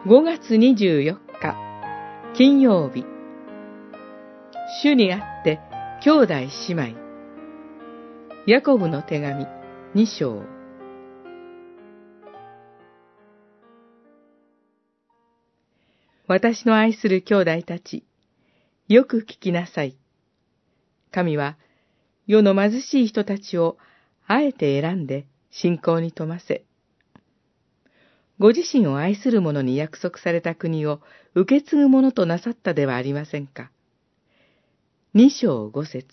5月24日金曜日、主にあって兄弟姉妹、ヤコブの手紙2章。私の愛する兄弟たち、よく聞きなさい。神は世の貧しい人たちをあえて選んで信仰に富ませ、ご自身を愛する者に約束された国を受け継ぐものとなさったではありませんか。2章5節。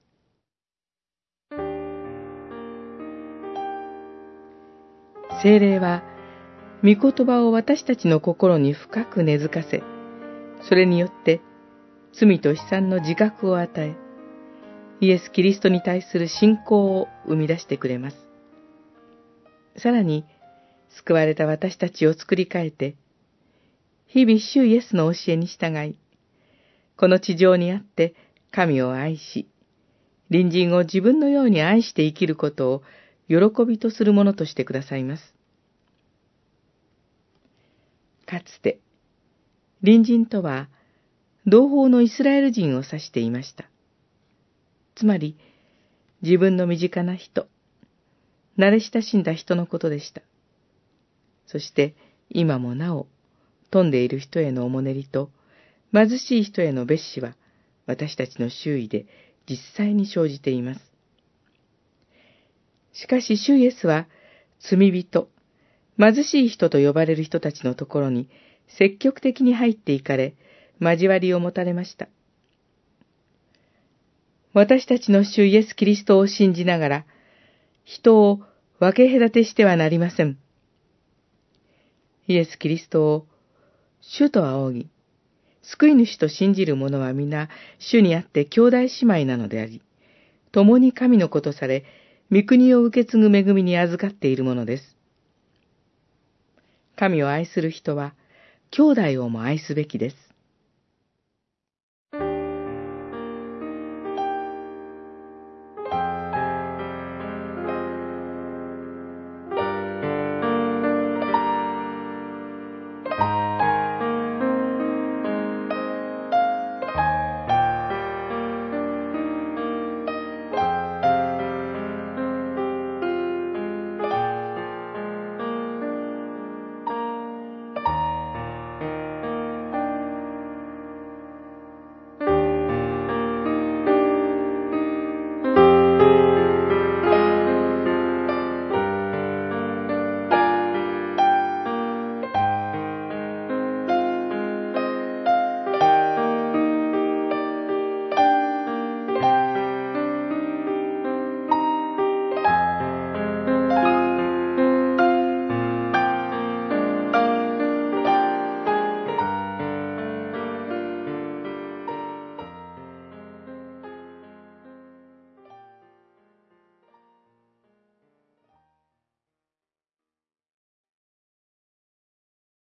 聖霊は御言葉を私たちの心に深く根付かせ、それによって罪と悲惨の自覚を与え、イエス・キリストに対する信仰を生み出してくれます。さらに、救われた私たちを作り変えて、日々主イエスの教えに従い、この地上にあって神を愛し、隣人を自分のように愛して生きることを喜びとするものとしてくださいます。かつて、隣人とは同胞のイスラエル人を指していました。つまり、自分の身近な人、慣れ親しんだ人のことでした。そして今もなお、富んでいる人へのおもねりと、貧しい人への蔑視は、私たちの周囲で実際に生じています。しかし主イエスは、罪人、貧しい人と呼ばれる人たちのところに積極的に入っていかれ、交わりを持たれました。私たちの主イエス・キリストを信じながら、人を分け隔てしてはなりません。イエス・キリストを主と仰ぎ、救い主と信じる者は皆、主にあって兄弟姉妹なのであり、共に神の子とされ、御国を受け継ぐ恵みに預かっているものです。神を愛する人は、兄弟をも愛すべきです。